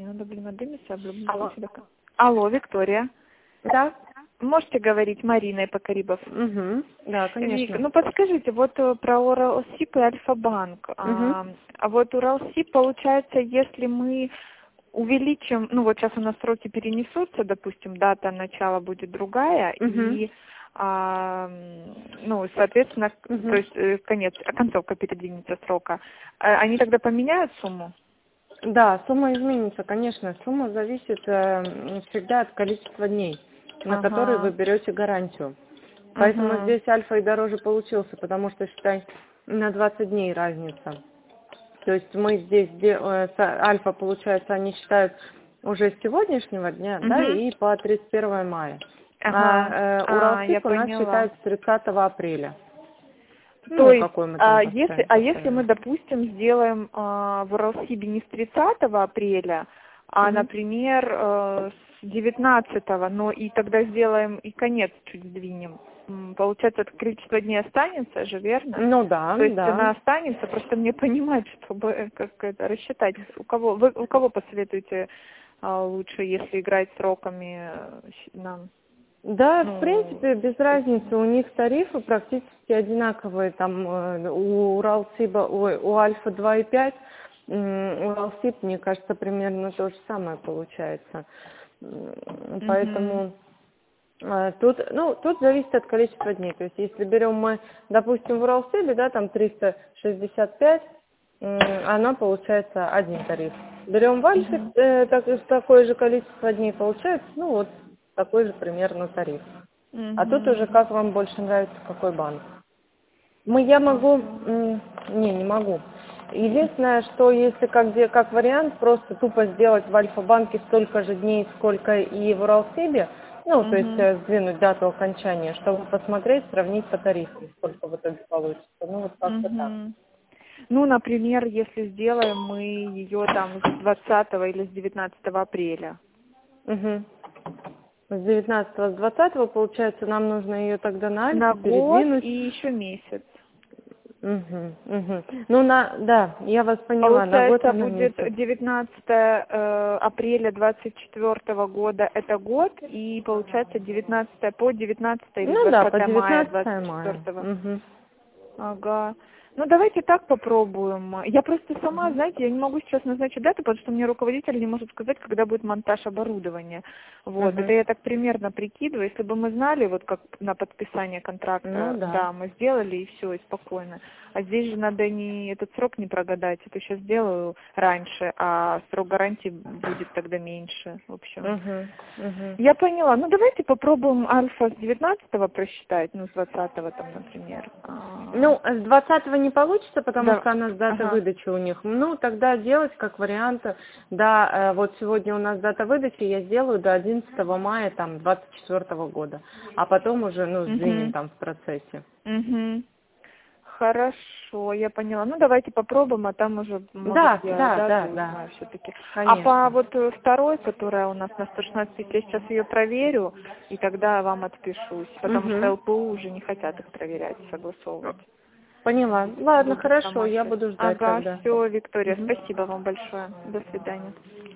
Не надо, дымиться, Алло. Алло, Виктория. Да? Можете говорить Мариной Покарибов? Угу. Да, конечно. Ну подскажите, вот про Уралсиб и Альфа-банк. Угу. А вот Уралсиб, получается, если мы увеличим, ну вот сейчас у нас сроки перенесутся, допустим, дата начала будет другая, Угу. и ну, соответственно, то Угу. есть концовка передвинется срока. Они тогда поменяют сумму? Да, сумма изменится, конечно. Сумма зависит всегда от количества дней, на которые вы Ага. берете гарантию. Поэтому Угу. здесь альфа и дороже получился, потому что, считай, на 20 дней разница. То есть мы здесь, альфа, получается, они считают уже с сегодняшнего дня, да, Угу. и по 31 мая. Ага. А Я Уралсиб у нас поняла. считают с 30 апреля. То Ну, есть, какой мы там если, поставим, если мы, поставим. допустим, сделаем в Уралсибе не с 30 апреля, а, Мгм. например, с 19, но и тогда сделаем и конец чуть сдвинем. Получается, это количество дней останется же, верно? Ну да, То есть да. она останется, просто мне понимать, чтобы как это рассчитать. У кого посоветуете лучше, если играть сроками нам? Да, в Ну, принципе, без разницы. У них тарифы практически одинаковые. Там у Уралсиба, ой, у Альфа 2,5, Уралсиб, мне кажется, примерно то же самое получается. угу. Поэтому тут зависит от количества дней. То есть, если берем мы, допустим, в Уралсибе, да, там 365, она получается один тариф. Берем в Альфе Угу. такое же количество дней, получается, ну вот такой же примерно тариф. А тут уже Угу. как вам больше нравится, какой банк. Я могу, Ага. не могу. Единственное, что если как вариант, просто тупо сделать в Альфа-банке столько же дней, сколько и в Уралсибе, ну, то есть Угу. сдвинуть дату окончания, чтобы посмотреть, сравнить по тарифу, сколько в итоге получится. Ну, вот как-то так. Угу. Ну, например, если сделаем мы ее там с 20 или с 19 апреля. Угу. С 19 с 20 получается, нам нужно ее тогда на На Альфу год передвинуть. и еще месяц. Угу, угу. Ну, да, я вас поняла, на год и Получается, на будет месяц. 19 апреля 24 года это год, и получается 19 по 19 или Ну да, по 20 мая 19 мая. 24. Угу. Ага. Ну, давайте так попробуем. Я просто сама, Угу. знаете, я не могу сейчас назначить дату, потому что мне руководитель не может сказать, когда будет монтаж оборудования. Вот, это Угу. я так примерно прикидываю. Если бы мы знали, вот как на подписание Ну контракта, да. да, мы сделали и все, и спокойно. А здесь же надо не этот срок не прогадать. Это сейчас сделаю раньше, а срок гарантии будет тогда меньше. В общем, Угу. Угу. я поняла. Ну, давайте попробуем альфа с 19 просчитать, ну, с 20 там, например. Ну, с 20 не получится, потому Да, что она с даты ага. выдачи у них. Ну, тогда делать как вариант. Да, вот сегодня у нас дата выдачи, я сделаю до 11 мая там 24 года. А потом уже, ну, сдвинем Угу. там в процессе. Угу. Хорошо, я поняла. Ну, давайте попробуем, а там уже, может, Да, я да, да, дату да, узнаю все-таки. А по конечно. вот второй, которая у нас на 116 тысяч, я сейчас ее проверю, и тогда вам отпишусь, потому что Угу. ЛПУ уже не хотят их проверять, согласовывать. Поняла. Ладно, Буду хорошо, сама я сейчас. буду ждать Ага, тогда. все, Виктория, Угу. спасибо вам большое. До свидания.